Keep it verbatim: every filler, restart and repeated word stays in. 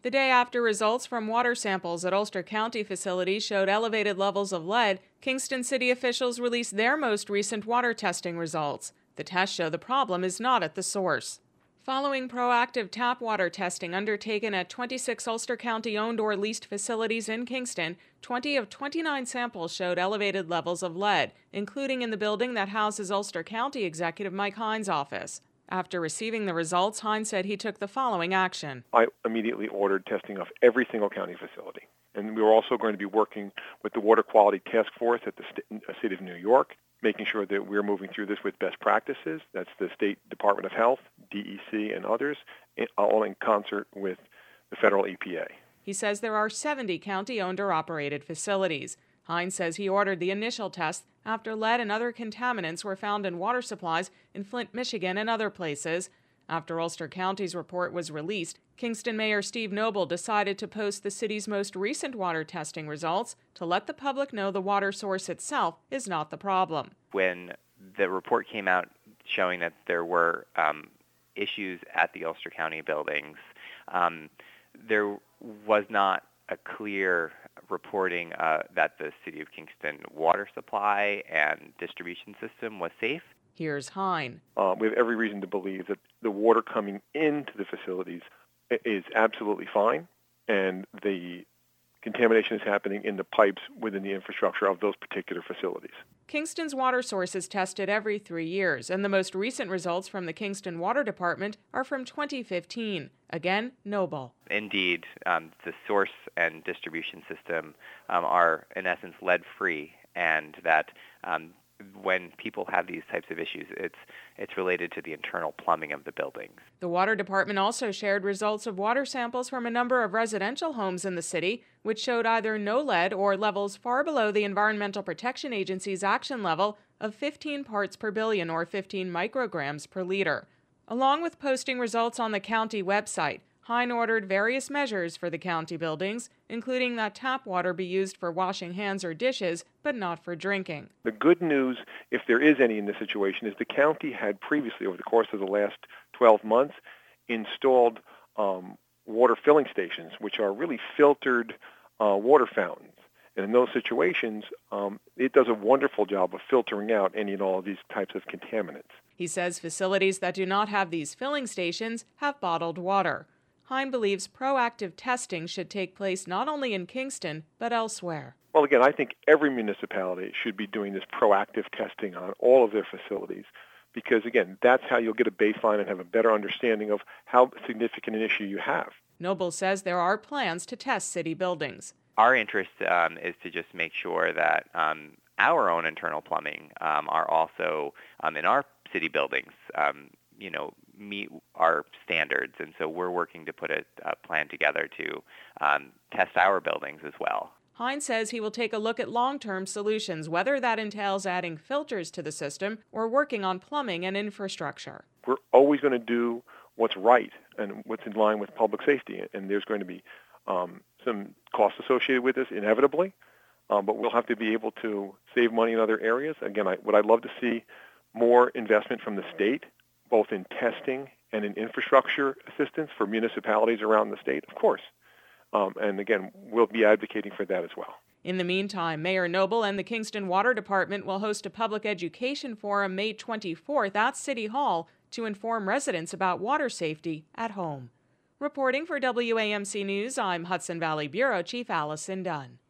The day after results from water samples at Ulster County facilities showed elevated levels of lead, Kingston city officials released their most recent water testing results. The tests show the problem is not at the source. Following proactive tap water testing undertaken at twenty-six Ulster County-owned or leased facilities in Kingston, twenty of twenty-nine samples showed elevated levels of lead, including in the building that houses Ulster County Executive Mike Hines' office. After receiving the results, Hines said he took the following action. I immediately ordered testing of every single county facility. And we were also going to be working with the Water Quality Task Force at the st- City of New York, making sure that we're moving through this with best practices. That's the State Department of Health, D E C, and others, all in concert with the federal E P A. He says there are seventy county-owned or operated facilities. Hines says he ordered the initial test after lead and other contaminants were found in water supplies in Flint, Michigan, and other places. After Ulster County's report was released, Kingston Mayor Steve Noble decided to post the city's most recent water testing results to let the public know the water source itself is not the problem. When the report came out showing that there were um, issues at the Ulster County buildings, um, there was not a clear reporting uh, that the City of Kingston water supply and distribution system was safe. Here's Hine. Uh, we have every reason to believe that the water coming into the facilities is absolutely fine, and the contamination is happening in the pipes within the infrastructure of those particular facilities. Kingston's water source is tested every three years, and the most recent results from the Kingston Water Department are from twenty fifteen. Again, Noble. Indeed, um, the source and distribution system um, are, in essence, lead-free, and that um, when people have these types of issues, it's it's related to the internal plumbing of the buildings. The Water Department also shared results of water samples from a number of residential homes in the city, which showed either no lead or levels far below the Environmental Protection Agency's action level of fifteen parts per billion or fifteen micrograms per liter. Along with posting results on the county website, Hine ordered various measures for the county buildings, including that tap water be used for washing hands or dishes, but not for drinking. The good news, if there is any in this situation, is the county had previously, over the course of the last twelve months, installed um, water filling stations, which are really filtered uh, water fountains. And in those situations, um, it does a wonderful job of filtering out any and all of these types of contaminants. He says facilities that do not have these filling stations have bottled water. Hine believes proactive testing should take place not only in Kingston, but elsewhere. Well, again, I think every municipality should be doing this proactive testing on all of their facilities because, again, that's how you'll get a baseline and have a better understanding of how significant an issue you have. Noble says there are plans to test city buildings. Our interest um, is to just make sure that um, our own internal plumbing um, are also um, in our city buildings, um, you know, meet our standards. And so we're working to put a, a plan together to um, test our buildings as well. Hine says he will take a look at long-term solutions, whether that entails adding filters to the system or working on plumbing and infrastructure. We're always going to do what's right and what's in line with public safety. And there's going to be um, some costs associated with this, inevitably. Um, but we'll have to be able to save money in other areas. Again, I, what I'd love to see more investment from the state, both in testing and in infrastructure assistance for municipalities around the state, of course. Um, and again, we'll be advocating for that as well. In the meantime, Mayor Noble and the Kingston Water Department will host a public education forum May twenty-fourth at City Hall to inform residents about water safety at home. Reporting for W A M C News, I'm Hudson Valley Bureau Chief Allison Dunn.